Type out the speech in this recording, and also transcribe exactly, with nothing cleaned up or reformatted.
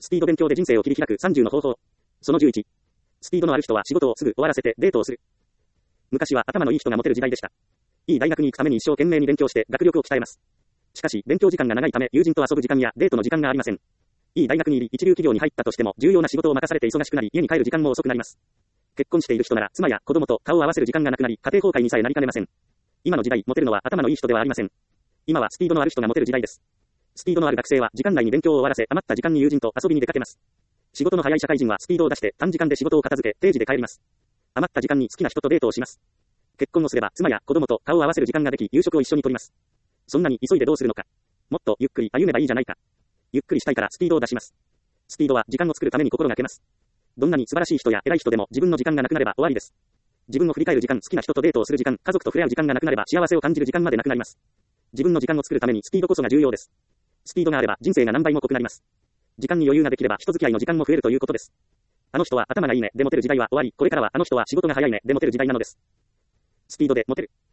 スピード勉強で人生を切り開くさんじゅうの方法。そのじゅういち。スピードのある人は仕事をすぐ終わらせてデートをする。昔は頭のいい人がモテる時代でした。いい大学に行くために一生懸命に勉強して学力を鍛えます。しかし、勉強時間が長いため友人と遊ぶ時間やデートの時間がありません。いい大学に入り一流企業に入ったとしても重要な仕事を任されて忙しくなり家に帰る時間も遅くなります。結婚している人なら妻や子供と顔を合わせる時間がなくなり家庭崩壊にさえなりかねません。今の時代、モテるのは頭のいい人ではありません。今はスピードのある人がモテる時代です。スピードのある学生は時間内に勉強を終わらせ余った時間に友人と遊びに出かけます。仕事の早い社会人はスピードを出して短時間で仕事を片付け定時で帰ります。余った時間に好きな人とデートをします。結婚をすれば妻や子供と顔を合わせる時間ができ夕食を一緒にとります。そんなに急いでどうするのか。もっとゆっくり歩めばいいじゃないか。ゆっくりしたいからスピードを出します。スピードは時間を作るために心がけます。どんなに素晴らしい人や偉い人でも自分の時間がなくなれば終わりです。自分を振り返る時間、好きな人とデートをする時間、家族と触れ合う時間がなくなれば幸せを感じる時間までなくなります。自分の時間を作るためにスピードこそが重要です。スピードがあれば人生が何倍も濃くなります。時間に余裕ができれば人付き合いの時間も増えるということです。あの人は頭がいいねでモテる時代は終わり、これからはあの人は仕事が早いねでモテる時代なのです。スピードでモテる。